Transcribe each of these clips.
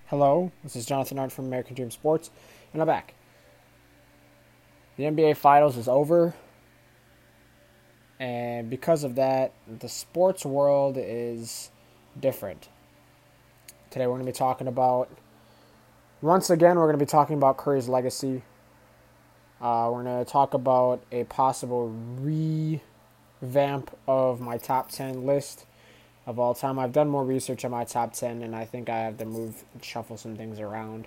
Hello, this is Jonathan Art from American Dream Sports, and I'm back. The NBA Finals is over, and because of that, the sports world is different. Today we're going to be talking about, once again, we're going to be talking about Curry's legacy. We're going to talk about a possible revamp of my top 10 list of all time. I've done more research on my top 10, and I think I have to shuffle some things around.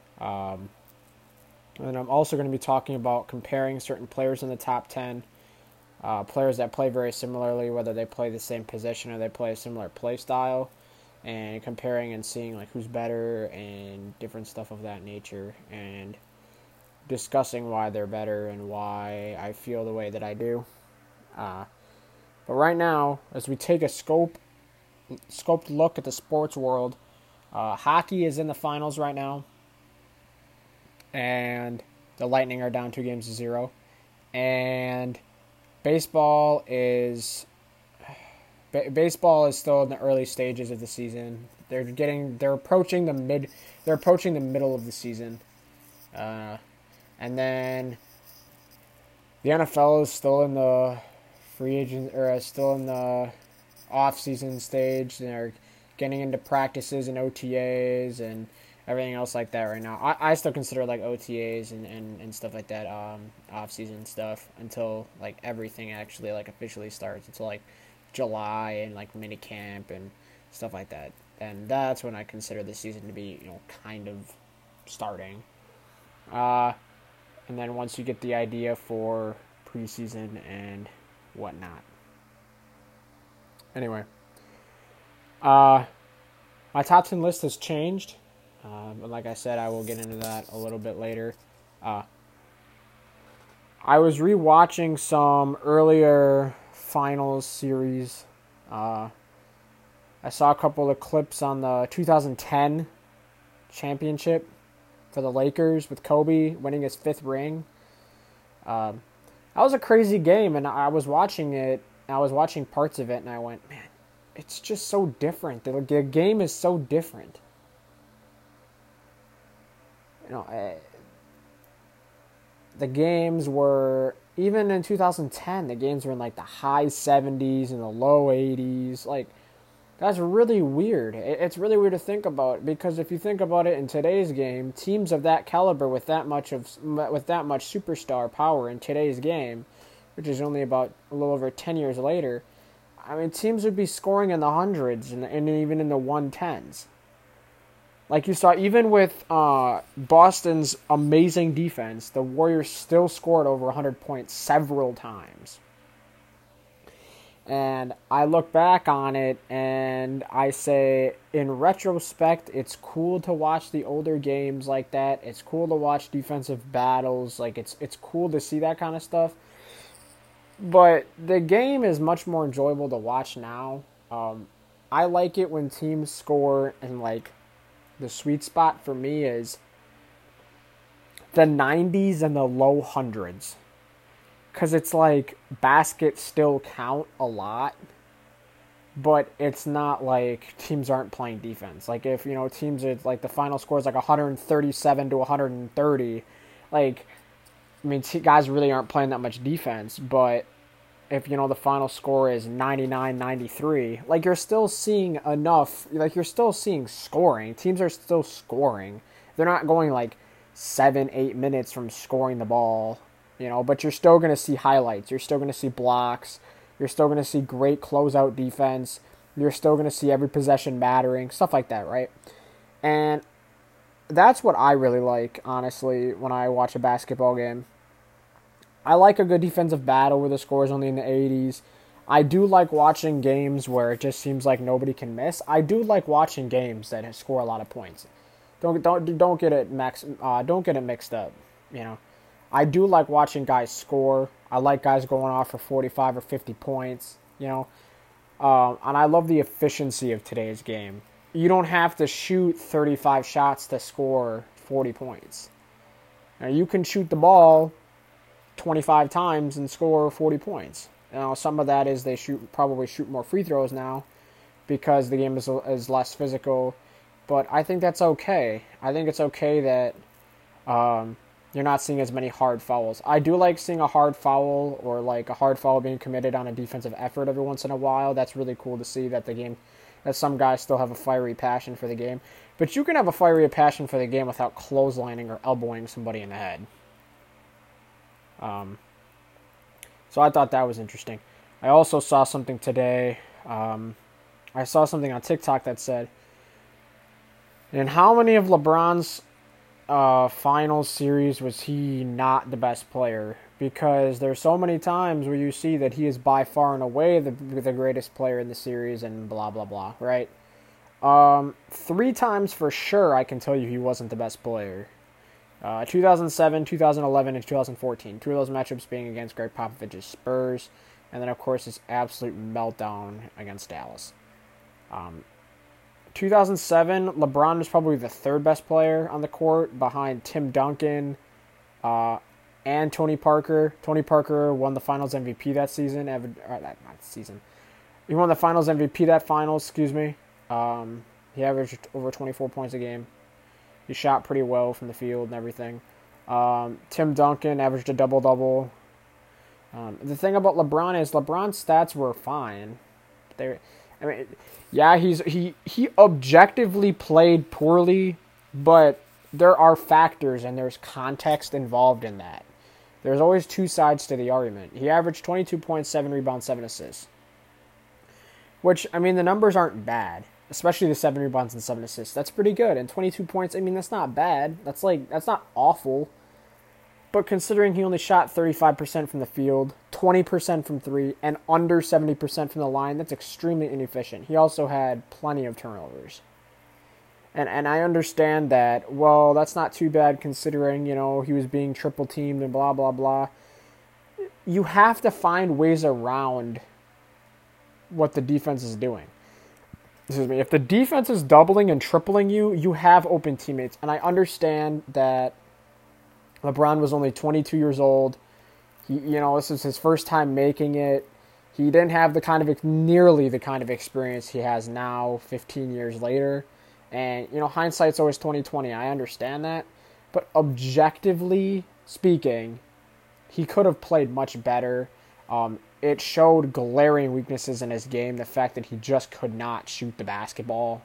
And I'm also going to be talking about comparing certain players in the top 10, players that play very similarly, whether they play the same position or they play a similar play style, and comparing and seeing like who's better and different stuff of that nature, and discussing why they're better and why I feel the way that I do. But right now, as we take a scoped look at the sports world, hockey is in the finals right now, and the Lightning are down 2-0, and baseball is still in the early stages of the season. They're approaching the middle of the season, and then the NFL is still in the free agent or still in the off-season stage. They're getting into practices and OTAs and everything else like that right now. I still consider like OTAs and stuff like that off-season stuff until like everything actually like officially starts, until like July and like mini camp and stuff like that. And that's when I consider the season to be, kind of starting. And then once you get the idea for preseason and whatnot. Anyway, my top 10 list has changed. But like I said, I will get into that a little bit later. I was rewatching some earlier finals series. I saw a couple of clips on the 2010 championship for the Lakers with Kobe winning his 5th ring. That was a crazy game, and I was watching it. I was watching parts of it, and I went, man, it's just so different. The game is so different. The games were, even in 2010, the games were in like the high 70s and the low 80s. Like, that's really weird. It's really weird to think about, because if you think about it in today's game, teams of that caliber with that much superstar power in today's game, which is only about a little over 10 years later, I mean, teams would be scoring in the hundreds and even in the 110s. Like you saw, even with Boston's amazing defense, the Warriors still scored over 100 points several times. And I look back on it and I say, in retrospect, it's cool to watch the older games like that. It's cool to watch defensive battles. Like, it's cool to see that kind of stuff. But the game is much more enjoyable to watch now. I like it when teams score, and like the sweet spot for me is the 90s and the low hundreds. Because it's like baskets still count a lot, but it's not like teams aren't playing defense. Like if, teams are like the final score is like 137 to 130, like, I mean, guys really aren't playing that much defense, but if, the final score is 99-93, like, you're still seeing enough, like, you're still seeing scoring. Teams are still scoring. They're not going, like, 7-8 minutes from scoring the ball, but you're still going to see highlights. You're still going to see blocks. You're still going to see great closeout defense. You're still going to see every possession mattering, stuff like that, right? And that's what I really like, honestly, when I watch a basketball game. I like a good defensive battle where the score is only in the 80s. I do like watching games where it just seems like nobody can miss. I do like watching games that score a lot of points. Don't get it mixed up. I do like watching guys score. I like guys going off for 45 or 50 points. And I love the efficiency of today's game. You don't have to shoot 35 shots to score 40 points. Now, you can shoot the ball 25 times and score 40 points. Some of that is they probably shoot more free throws now because the game is less physical but I think that's okay. I think it's okay that you're not seeing as many hard fouls. I do like seeing a hard foul or like a hard foul being committed on a defensive effort every once in a while. That's really cool to see that some guys still have a fiery passion for the game. But you can have a fiery passion for the game without clotheslining or elbowing somebody in the head. So I thought that was interesting. I also saw something today. I saw something on TikTok that said, in how many of LeBron's finals series was he not the best player? Because there's so many times where you see that he is by far and away the greatest player in the series and blah, blah, blah, right? 3 times for sure I can tell you he wasn't the best player. 2007, 2011, and 2014. 2 of those matchups being against Greg Popovich's Spurs. And then, of course, his absolute meltdown against Dallas. 2007, LeBron was probably the 3rd best player on the court behind Tim Duncan and Tony Parker. Tony Parker won the Finals MVP that season. He won the Finals MVP that Finals, excuse me. He averaged over 24 points a game. He shot pretty well from the field and everything. Tim Duncan averaged a double-double. The thing about LeBron is LeBron's stats were fine. He objectively played poorly, but there are factors and there's context involved in that. There's always 2 sides to the argument. He averaged 22 points, 7 rebounds, 7 assists. Which, the numbers aren't bad. Especially the 7 rebounds and 7 assists. That's pretty good. And 22 points, that's not bad. That's not awful. But considering he only shot 35% from the field, 20% from 3, and under 70% from the line, that's extremely inefficient. He also had plenty of turnovers. And I understand that, well, that's not too bad considering, he was being triple teamed and blah, blah, blah. You have to find ways around what the defense is doing. If the defense is doubling and tripling you, you have open teammates. And I understand that LeBron was only 22 years old. This is his first time making it. He didn't have nearly the kind of experience he has now, 15 years later. And, hindsight's always 20/20. I understand that. But objectively speaking, he could have played much better. It showed glaring weaknesses in his game. The fact that he just could not shoot the basketball.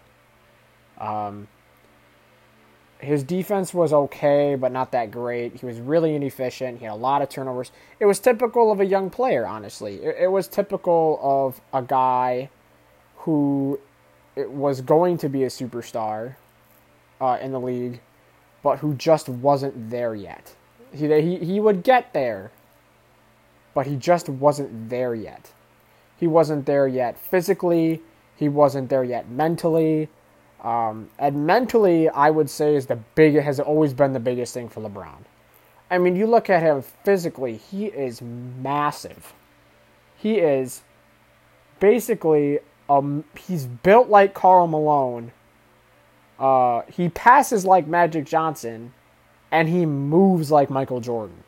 His defense was okay, but not that great. He was really inefficient. He had a lot of turnovers. It was typical of a young player, honestly. It was typical of a guy who was going to be a superstar in the league, but who just wasn't there yet. He would get there, but he just wasn't there yet. He wasn't there yet physically. He wasn't there yet mentally. And mentally, I would say has always been the biggest thing for LeBron. You look at him physically, he is massive. He is basically, he's built like Karl Malone. He passes like Magic Johnson, and he moves like Michael Jordan.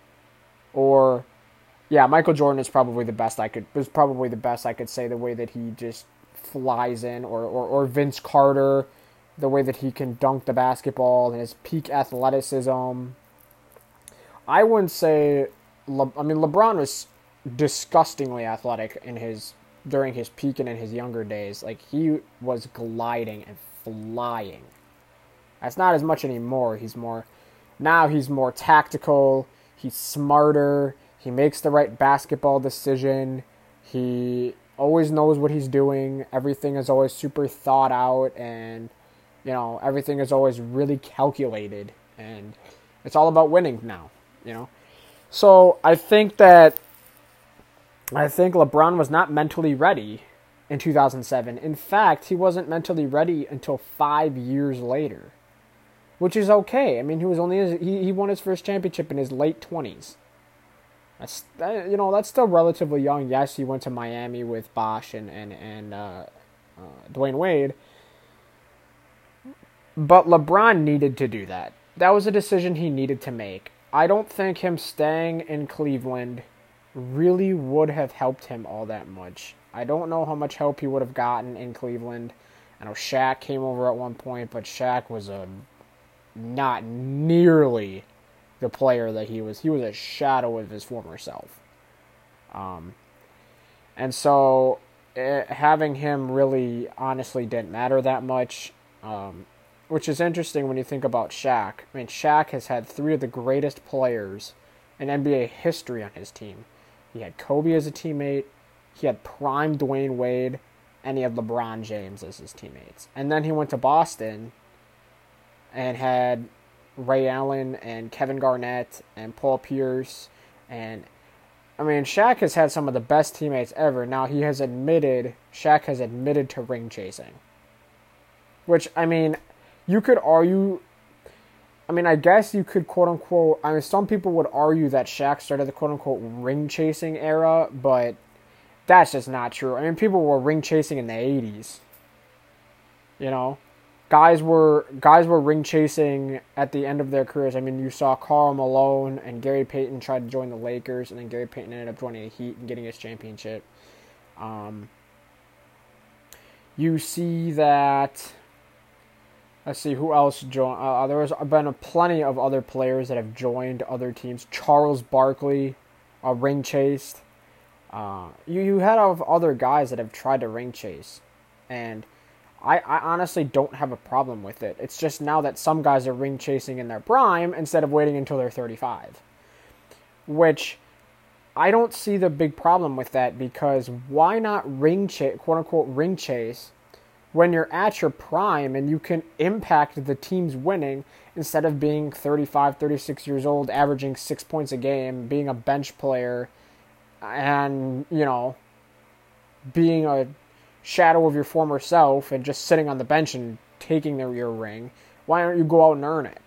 Michael Jordan is probably the best I could say, the way that he just flies in, or Vince Carter, the way that he can dunk the basketball and his peak athleticism. I wouldn't say, LeBron was disgustingly athletic during his peak and in his younger days. He was gliding and flying. That's not as much anymore. He's more tactical. He's smarter. He makes the right basketball decision. He always knows what he's doing. Everything is always super thought out, and everything is always really calculated, and it's all about winning now. So I think LeBron was not mentally ready in 2007. In fact, he wasn't mentally ready until 5 years later, which is okay. He won his first championship in his late 20s. That's still relatively young. Yes, he went to Miami with Bosh and Dwayne Wade, but LeBron needed to do that. That was a decision he needed to make. I don't think him staying in Cleveland really would have helped him all that much. I don't know how much help he would have gotten in Cleveland. I know Shaq came over at one point, but Shaq was not nearly the player that he was. He was a shadow of his former self. And so having him really honestly didn't matter that much, which is interesting when you think about Shaq. I mean, Shaq has had 3 of the greatest players in NBA history on his team. He had Kobe as a teammate, he had prime Dwayne Wade, and he had LeBron James as his teammates. And then he went to Boston and had Ray Allen and Kevin Garnett and Paul Pierce. And, I mean, Shaq has had some of the best teammates ever. Now, Shaq has admitted to ring chasing. Which, I mean, you could argue, I mean, I guess you could quote-unquote, I mean, some people would argue that Shaq started the quote-unquote ring-chasing era, but that's just not true. I mean, people were ring-chasing in the 80s. You know? Guys were ring-chasing at the end of their careers. I mean, you saw Karl Malone and Gary Payton try to join the Lakers, and then Gary Payton ended up joining the Heat and getting his championship. You see that... Let's see, who else joined? There has been plenty of other players that have joined other teams. Charles Barkley, ring chased. You had other guys that have tried to ring chase. And I honestly don't have a problem with it. It's just now that some guys are ring chasing in their prime instead of waiting until they're 35. Which, I don't see the big problem with that, because why not quote unquote ring chase when you're at your prime and you can impact the team's winning instead of being 35, 36 years old, averaging 6 points a game, being a bench player, and, you know, being a shadow of your former self and just sitting on the bench and taking your ring. Why don't you go out and earn it?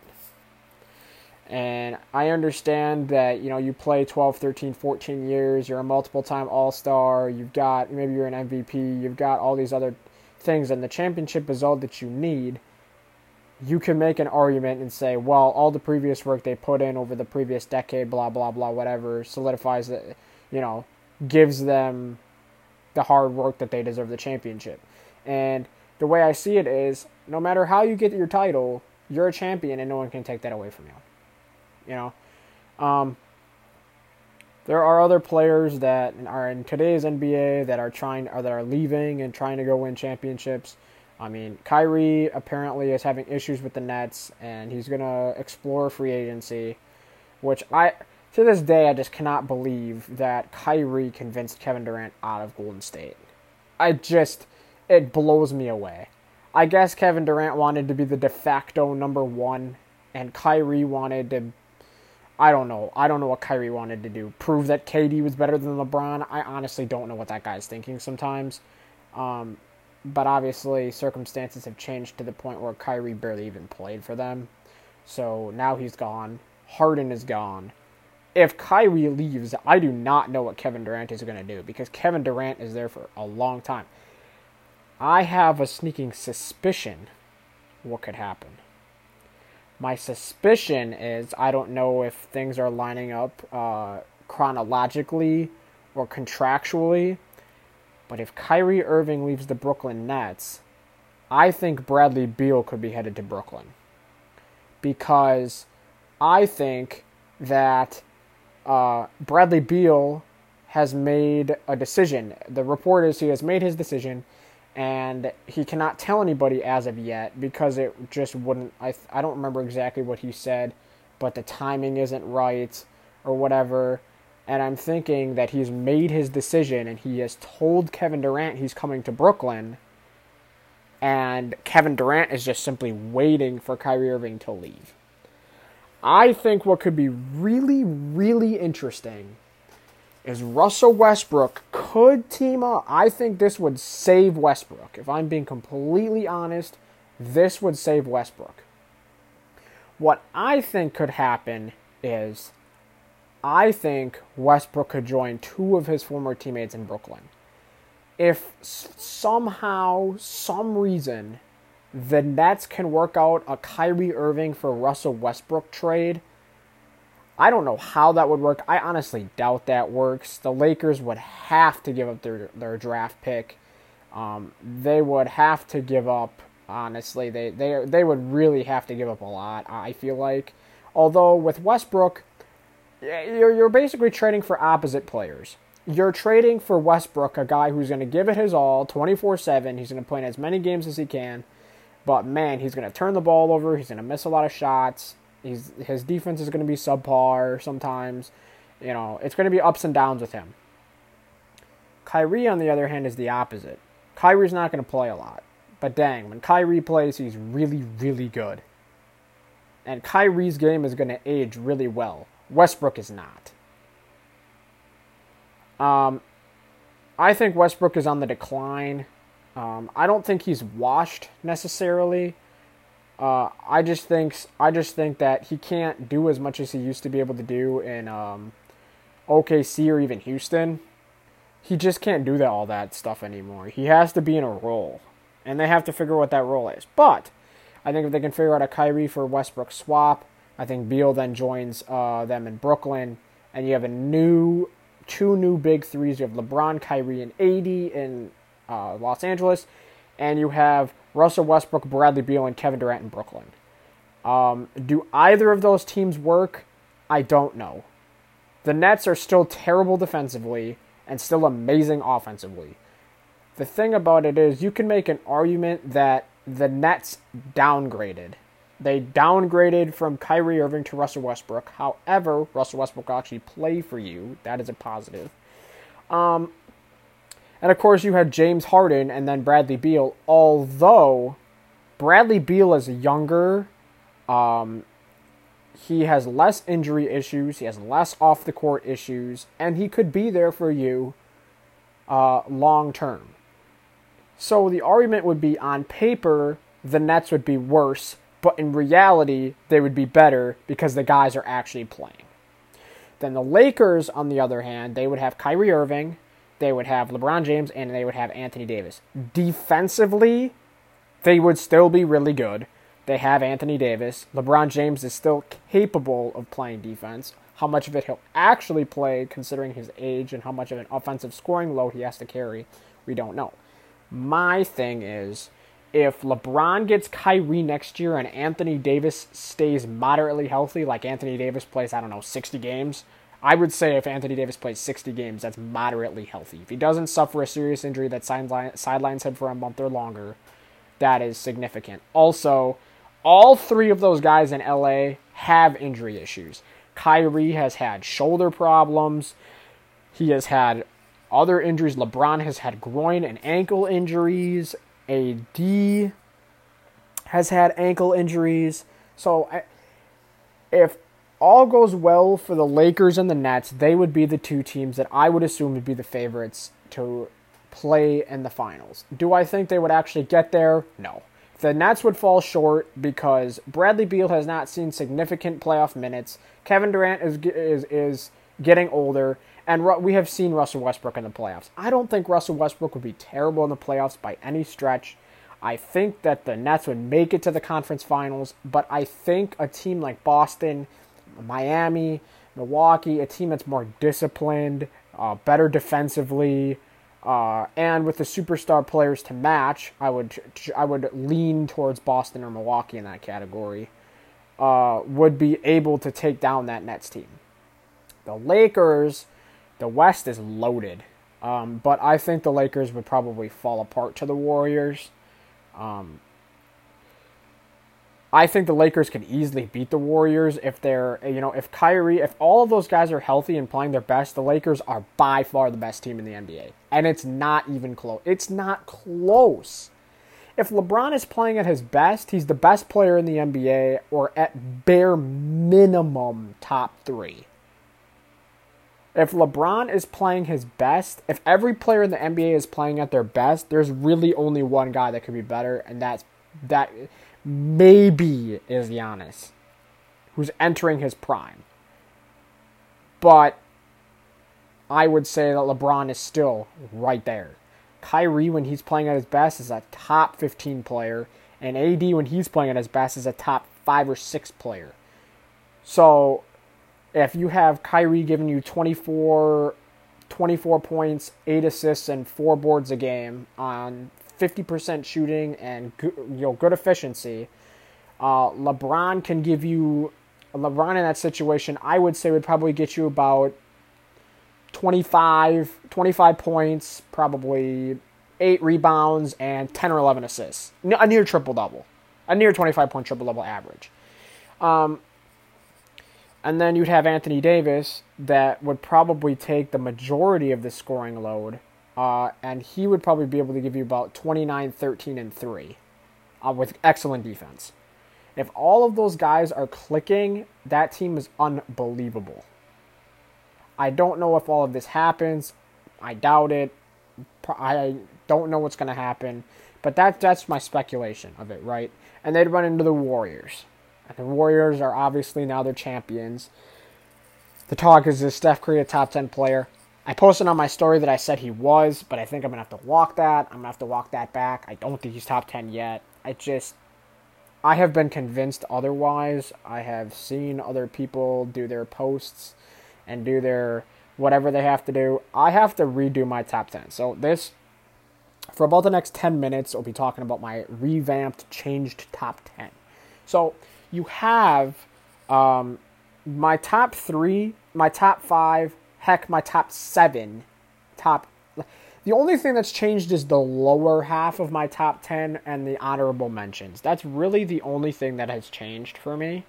And I understand that, you know, you play 12, 13, 14 years, you're a multiple-time All-Star, maybe you're an MVP, you've got all these other things, and the championship is all that you need. You can make an argument and say, well, all the previous work they put in over the previous decade, blah, blah, blah, whatever, solidifies that, you know, gives them the hard work that they deserve the championship. And the way I see it is, no matter how you get your title, you're a champion and no one can take that away from you. You know? There are other players that are in today's NBA that are leaving and trying to go win championships. I mean, Kyrie apparently is having issues with the Nets, and he's going to explore free agency, which to this day, I just cannot believe that Kyrie convinced Kevin Durant out of Golden State. It blows me away. I guess Kevin Durant wanted to be the de facto number 1, and Kyrie wanted to, I don't know what Kyrie wanted to do. Prove that KD was better than LeBron? I honestly don't know what that guy's thinking sometimes. But obviously, circumstances have changed to the point where Kyrie barely even played for them. So now he's gone. Harden is gone. If Kyrie leaves, I do not know what Kevin Durant is going to do, because Kevin Durant is there for a long time. I have a sneaking suspicion what could happen. My suspicion is, I don't know if things are lining up chronologically or contractually, but if Kyrie Irving leaves the Brooklyn Nets, I think Bradley Beal could be headed to Brooklyn. Because I think that Bradley Beal has made a decision. The report is he has made his decision, and he cannot tell anybody as of yet because it just wouldn't... I don't remember exactly what he said, but the timing isn't right or whatever. And I'm thinking that he's made his decision and he has told Kevin Durant he's coming to Brooklyn, and Kevin Durant is just simply waiting for Kyrie Irving to leave. I think what could be really, really interesting is Russell Westbrook could team up. I think this would save Westbrook. If I'm being completely honest, this would save Westbrook. What I think could happen is, I think Westbrook could join 2 of his former teammates in Brooklyn. If somehow, some reason, the Nets can work out a Kyrie Irving for Russell Westbrook trade, I don't know how that would work. I honestly doubt that works. The Lakers would have to give up their draft pick. They would have to give up. Honestly, they would really have to give up a lot, I feel like. Although with Westbrook, you're basically trading for opposite players. You're trading for Westbrook, a guy who's going to give it his all 24/7. He's going to play in as many games as he can. But, man, he's going to turn the ball over. He's going to miss a lot of shots. His defense is going to be subpar sometimes. It's going to be ups and downs with him. Kyrie, on the other hand, is the opposite. Kyrie's not going to play a lot. But dang, when Kyrie plays, he's really, really good. And Kyrie's game is going to age really well. Westbrook is not. I think Westbrook is on the decline. I don't think he's washed necessarily. I just think that he can't do as much as he used to be able to do in OKC or even Houston. He just can't do all that stuff anymore. He has to be in a role. And they have to figure out what that role is. But I think if they can figure out a Kyrie for Westbrook swap, I think Beal then joins them in Brooklyn. And you have two new big threes. You have LeBron, Kyrie, and AD in Los Angeles. And you have Russell Westbrook, Bradley Beal, and Kevin Durant in Brooklyn. Do either of those teams work? I don't know. The Nets are still terrible defensively and still amazing offensively. The thing about it is you can make an argument that the Nets downgraded. They downgraded from Kyrie Irving to Russell Westbrook. However, Russell Westbrook will actually play for you. That is a positive. And of course you had James Harden and then Bradley Beal. Although Bradley Beal is younger, he has less injury issues. He has less off the court issues, and he could be there for you long term. So the argument would be on paper, the Nets would be worse, but in reality, they would be better because the guys are actually playing. Then the Lakers, on the other hand, they would have Kyrie Irving, they would have LeBron James, and they would have Anthony Davis. Defensively, they would still be really good. They have Anthony Davis. LeBron James is still capable of playing defense. How much of it he'll actually play, considering his age, and how much of an offensive scoring load he has to carry, we don't know. My thing is, if LeBron gets Kyrie next year and Anthony Davis stays moderately healthy, like Anthony Davis plays, 60 games, I would say if Anthony Davis plays 60 games, that's moderately healthy. If he doesn't suffer a serious injury that sidelines him for a month or longer, that is significant. Also, all three of those guys in LA have injury issues. Kyrie has had shoulder problems. He has had other injuries. LeBron has had groin and ankle injuries. AD has had ankle injuries. So if all goes well for the Lakers and the Nets, they would be the two teams that I would assume would be the favorites to play in the finals. Do I think they would actually get there? No. The Nets would fall short because Bradley Beal has not seen significant playoff minutes. Kevin Durant is getting older, and we have seen Russell Westbrook in the playoffs. I don't think Russell Westbrook would be terrible in the playoffs by any stretch. I think that the Nets would make it to the conference finals, but I think a team like Boston, Miami, Milwaukee, a team that's more disciplined, better defensively, and with the superstar players to match, I would lean towards Boston or Milwaukee in that category, would be able to take down that Nets team. The Lakers, the West is loaded, but I think the Lakers would probably fall apart to the Warriors. I think the Lakers could easily beat the Warriors if if all of those guys are healthy and playing their best, the Lakers are by far the best team in the NBA. And it's not even close. It's not close. If LeBron is playing at his best, he's the best player in the NBA, or at bare minimum top 3. If LeBron is playing his best, if every player in the NBA is playing at their best, there's really only one guy that could be better, and that maybe is Giannis, who's entering his prime. But I would say that LeBron is still right there. Kyrie, when he's playing at his best, is a top 15 player, and AD, when he's playing at his best, is a top 5 or 6 player. So if you have Kyrie giving you 24, 24 points, 8 assists, and 4 boards a game on 50% shooting and good efficiency. LeBron can give you... LeBron in that situation, I would say, would probably get you about 25 points, probably 8 rebounds, and 10 or 11 assists. A near triple-double. A near 25-point triple-double average. And then you'd have Anthony Davis that would probably take the majority of the scoring load, and he would probably be able to give you about 29, 13, and 3 with excellent defense. If all of those guys are clicking, that team is unbelievable. I don't know if all of this happens. I doubt it. I don't know what's going to happen. But that's my speculation of it, right? And they'd run into the Warriors. And the Warriors are obviously now their champions. The talk is Steph Curry a top 10 player? I posted on my story that I said he was, but I think I'm going to have to walk that. I'm going to have to walk that back. I don't think he's top 10 yet. I have been convinced otherwise. I have seen other people do their posts and do their whatever they have to do. I have to redo my top 10. So for about the next 10 minutes, I'll be talking about my revamped, changed top 10. So you have my top 3, my top 5, heck, my top 7, The only thing that's changed is the lower half of my top 10 and the honorable mentions. That's really the only thing that has changed for me.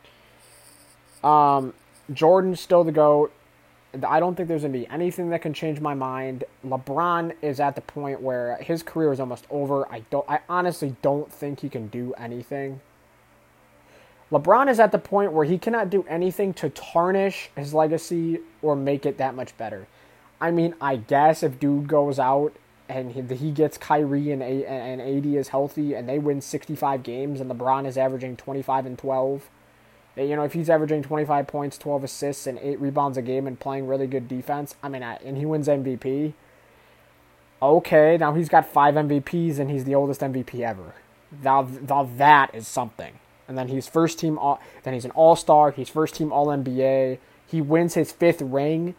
Jordan's still the GOAT. I don't think there's going to be anything that can change my mind. LeBron is at the point where his career is almost over. I honestly don't think he can do anything. LeBron is at the point where he cannot do anything to tarnish his legacy or make it that much better. I mean, I guess if dude goes out and he gets Kyrie and AD is healthy and they win 65 games and LeBron is averaging 25 and 12, if he's averaging 25 points, 12 assists, and 8 rebounds a game and playing really good defense, and he wins MVP, okay, now he's got 5 MVPs and he's the oldest MVP ever. Now that is something. And then he's first team, then he's an all-star, he's first team All-NBA, he wins his 5th ring.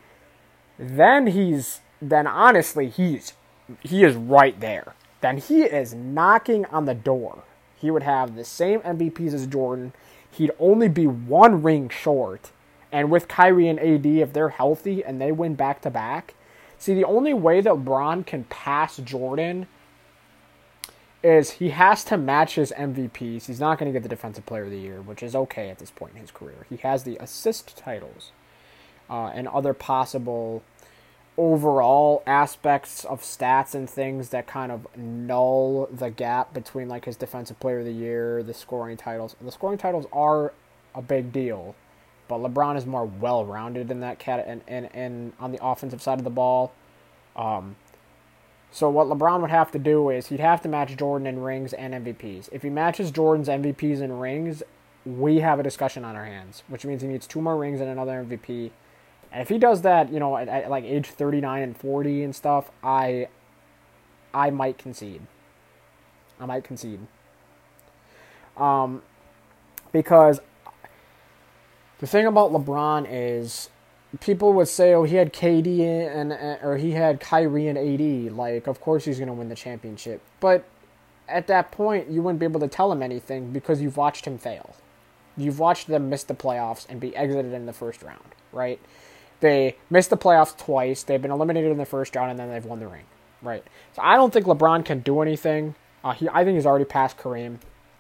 Then honestly, he is right there. Then he is knocking on the door. He would have the same MVPs as Jordan. He'd only be 1 ring short. And with Kyrie and AD, if they're healthy and they win back-to-back, see, the only way that LeBron can pass Jordan is he has to match his MVPs. He's not going to get the Defensive Player of the Year, which is okay at this point in his career. He has the assist titles. And other possible overall aspects of stats and things that kind of null the gap between like his Defensive Player of the Year, the scoring titles. The scoring titles are a big deal, but LeBron is more well-rounded in that and on the offensive side of the ball. So what LeBron would have to do is he'd have to match Jordan in rings and MVPs. If he matches Jordan's MVPs and rings, we have a discussion on our hands, which means he needs 2 more rings and another MVP. And if he does that, at like age 39 and 40 and stuff, I might concede. Because the thing about LeBron is people would say, oh, he had KD or he had Kyrie and AD. Like, of course he's going to win the championship. But at that point, you wouldn't be able to tell him anything because you've watched him fail. You've watched them miss the playoffs and be exited in the first round, right? They missed the playoffs twice. They've been eliminated in the first round, and then they've won the ring, right? So I don't think LeBron can do anything. I think he's already passed Kareem.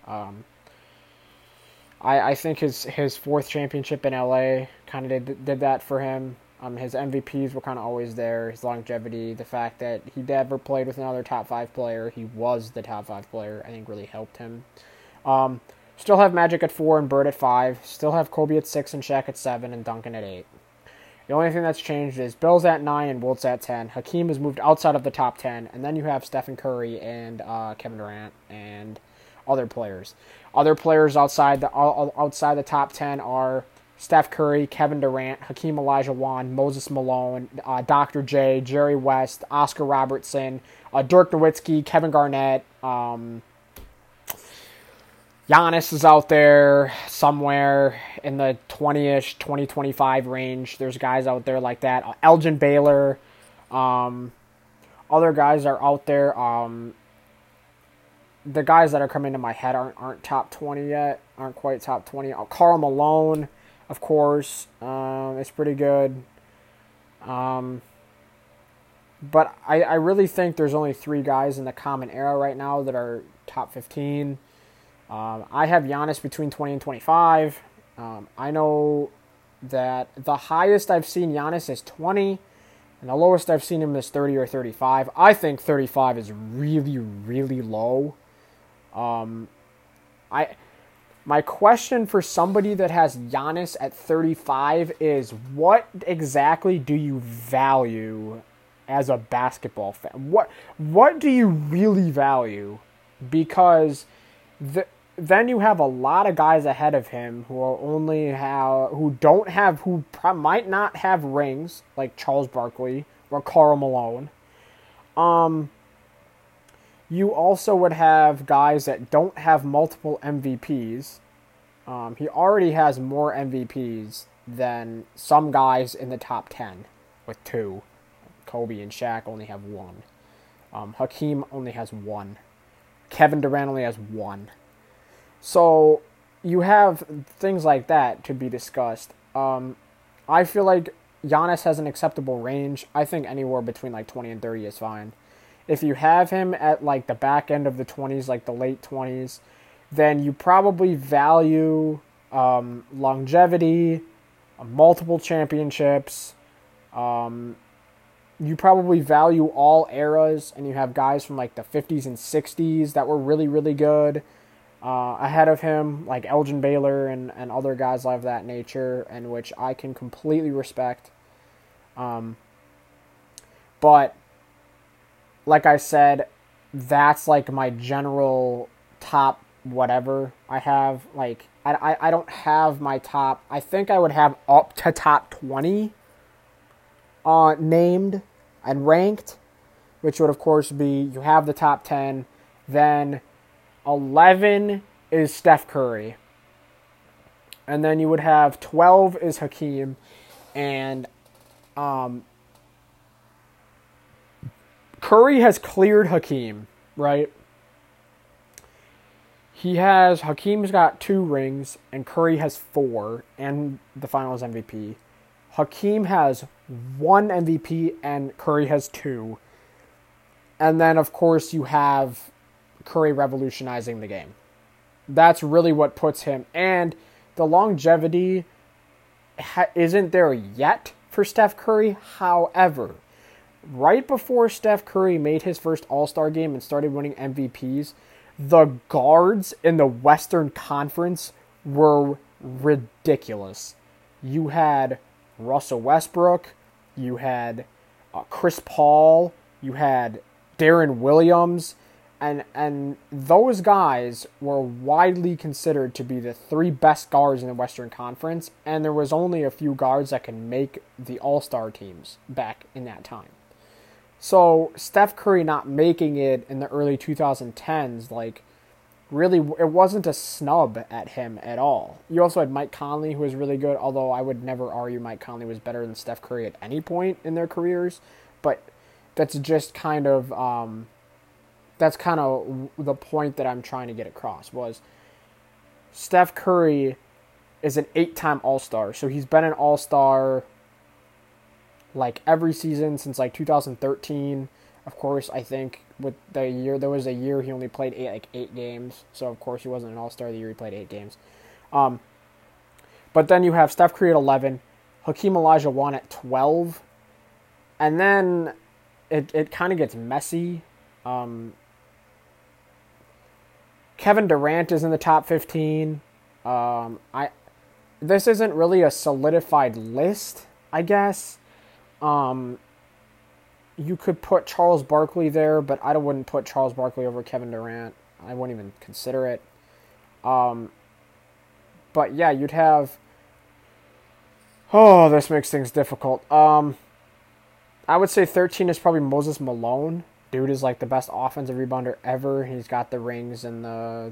I think his 4th championship in LA kind of did that for him. His MVPs were kind of always there. His longevity, the fact that he never played with another top 5 player. He was the top 5 player. I think really helped him. Still have Magic at 4 and Bird at 5. Still have Kobe at 6 and Shaq at 7 and Duncan at 8. The only thing that's changed is Bill's at 9 and Wilt's at 10. Hakeem has moved outside of the top 10. And then you have Stephen Curry and Kevin Durant and other players. Other players outside the top 10 are Steph Curry, Kevin Durant, Hakeem Olajuwon, Moses Malone, Dr. J, Jerry West, Oscar Robertson, Dirk Nowitzki, Kevin Garnett, Giannis is out there somewhere in the 20-ish, 20-25 range. There's guys out there like that. Elgin Baylor, Other guys are out there. The guys that are coming to my head aren't top 20 yet. Aren't quite top 20. Karl Malone, of course, is pretty good. But I really think there's only 3 guys in the common era right now that are top 15. I have Giannis between 20 and 25. I know that the highest I've seen Giannis is 20, and the lowest I've seen him is 30 or 35. I think 35 is really, really low. My question for somebody that has Giannis at 35 is, what exactly do you value as a basketball fan? What do you really value? Because then you have a lot of guys ahead of him who might not have rings, like Charles Barkley or Karl Malone. You also would have guys that don't have multiple MVPs. He already has more MVPs than some guys in the top 10 with 2. Kobe and Shaq only have 1. Hakeem only has 1. Kevin Durant only has 1. So you have things like that to be discussed. I feel like Giannis has an acceptable range. I think anywhere between like 20 and 30 is fine. If you have him at like the back end of the 20s, like the late 20s, then you probably value longevity, multiple championships. You probably value all eras, and you have guys from like the 50s and 60s that were really, really good ahead of him, like Elgin Baylor and other guys of that nature, and which I can completely respect. But like I said, that's like my general top whatever I have. Like, I don't have my top. I think I would have up to top 20 named and ranked, which would, of course, be you have the top 10. Then 11 is Steph Curry. And then you would have 12 is Hakeem. And Curry has cleared Hakeem, right? Hakeem's got 2 rings, and Curry has 4, and the Finals MVP. Hakeem has 1 MVP, and Curry has 2. And then, of course, you have Curry revolutionizing the game. That's really what puts him. And the longevity isn't there yet for Steph Curry. However, right before Steph Curry made his first All-Star game and started winning MVPs, the guards in the Western Conference were ridiculous. You had Russell Westbrook, you had Chris Paul, you had Darren Williams, and those guys were widely considered to be the 3 best guards in the Western Conference, and there was only a few guards that could make the All-Star teams back in that time. So Steph Curry not making it in the early 2010s, like, really, it wasn't a snub at him at all. You also had Mike Conley, who was really good, although I would never argue Mike Conley was better than Steph Curry at any point in their careers. But that's just kind of the point that I'm trying to get across, was Steph Curry is an 8-time All-Star. So he's been an All-Star like every season since like 2013. Of course, I think with the year, there was a year he only played 8 games. So of course he wasn't an All-Star the year he played 8 games. But then you have Steph Curry at 11, Hakeem Olajuwon at 12, and then it kind of gets messy. Kevin Durant is in the top 15. This isn't really a solidified list, I guess. You could put Charles Barkley there, but I wouldn't put Charles Barkley over Kevin Durant. I wouldn't even consider it. But yeah, you'd have... Oh, this makes things difficult. I would say 13 is probably Moses Malone. Dude is like the best offensive rebounder ever. He's got the rings and all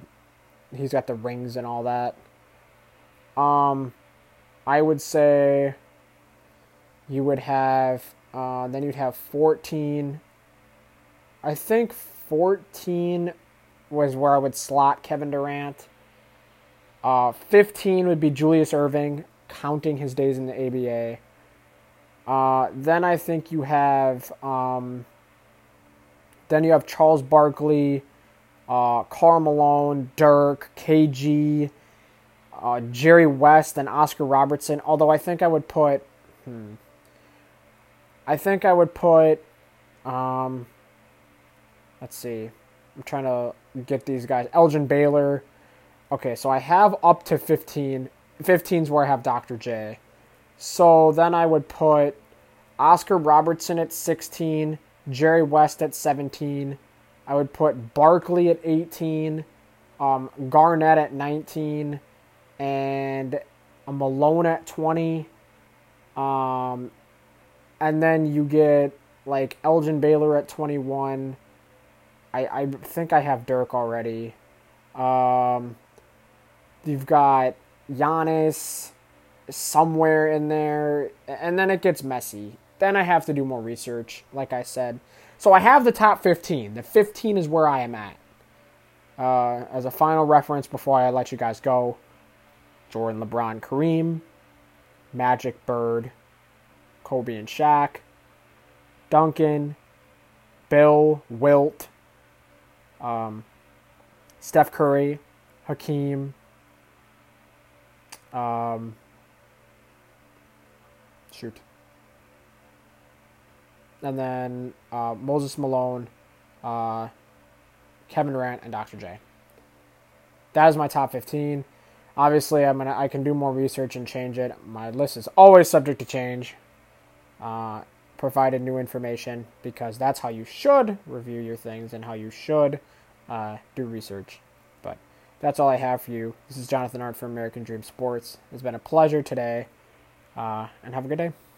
that. I would say you would have Then you'd have 14. I think 14 was where I would slot Kevin Durant. 15 would be Julius Erving, counting his days in the ABA. Then I think you have Charles Barkley, Karl Malone, Dirk, KG, Jerry West, and Oscar Robertson. Although I think I would put, let's see. I'm trying to get these guys. Elgin Baylor. Okay, so I have up to 15. 15's where I have Dr. J. So then I would put Oscar Robertson at 16, Jerry West at 17. I would put Barkley at 18, Garnett at 19, and Malone at 20. And then you get like Elgin Baylor at 21. I think I have Dirk already. You've got Giannis somewhere in there, and then it gets messy. Then I have to do more research, like I said. So I have the top 15. The 15 is where I am at. As a final reference before I let you guys go, Jordan, LeBron, Kareem, Magic, Bird, Kobe and Shaq, Duncan, Bill, Wilt, Steph Curry, Hakeem, and then Moses Malone, Kevin Durant, and Dr. J. That is my top 15. Obviously, I can do more research and change it. My list is always subject to change, provided new information, because that's how you should review your things and how you should do research. But that's all I have for you. This is Jonathan Art from American Dream Sports. It's been a pleasure today, and have a good day.